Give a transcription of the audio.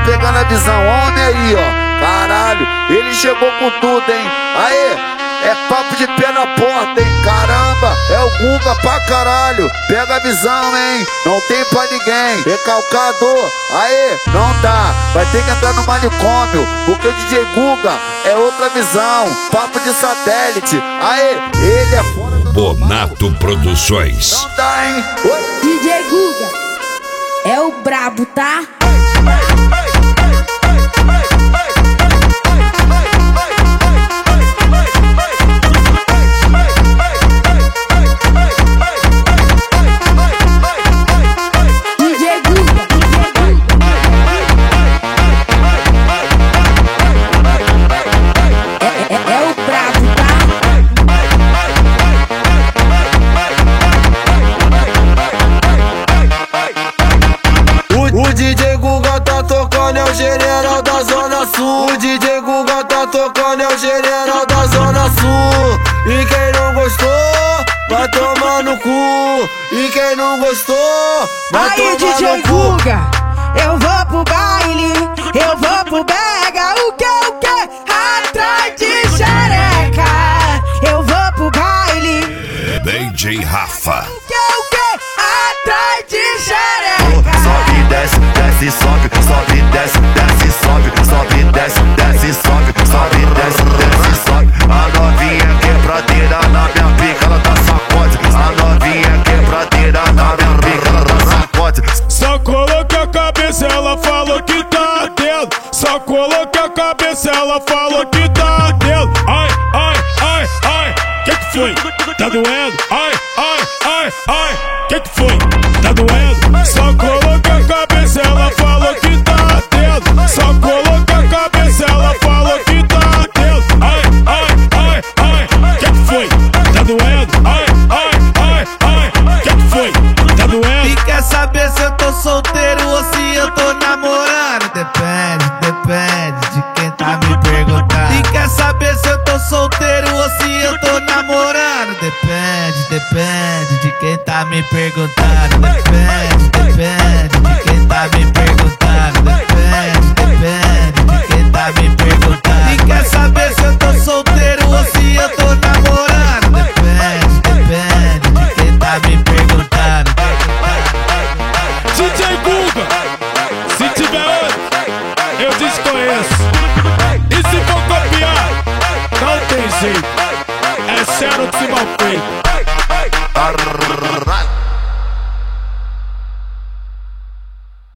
pegando a visão, homem aí, ó. Caralho, ele chegou com tudo, hein? Aê, é papo de pé na porta, hein? Caramba, é o Guga pra caralho. Pega a visão, hein? Não tem pra ninguém. Recalcador, aê, não dá. Vai ter que entrar no manicômio, porque o DJ Guga é outra visão. Papo de satélite, aê, ele é fora do Bonato Produções. Não dá, hein? Oi? DJ Guga é o brabo, tá? O DJ Guga tá tocando, é o general da Zona Sul. O DJ Guga tá tocando, é o general da Zona Sul. E quem não gostou, vai tomar no cu. E quem não gostou, vai aí, tomar DJ no cu. Guga, eu vou pro baile, eu vou pro Bega. O que? Atrás de xereca. Eu vou pro baile, DJ Rafa. o que? Atrás de xereca. Sobe, desce, desce, sobe, sobe, desce, desce, sobe, sobe, desce, desce, sobe, sobe, desce, desce, sobe. A novinha quebradeira na minha pica, ela dá sacode. A novinha quebradeira na minha pica, ela dá sacode. Só coloca a cabeça, ela falou que tá dentro. Só coloca a cabeça, ela falou que tá dentro. Ai, ai, ai, ai, que foi? Tá doendo? Ai, ai, ai, ai, que foi? Tá doendo? Só coloca a cabeça, ela falou que tá dentro. Só coloca a cabeça, ela falou que tá dentro. Ai, ai, ai, ai, que foi? Tá doendo? Ai, ai, ai, ai, que foi? Tá doendo? E quer saber se eu tô solteiro ou se eu tô namorando? Depende, depende de quem tá me perguntando. E quer saber se eu tô solteiro ou se eu tô namorando? Depende, depende de quem tá me perguntando.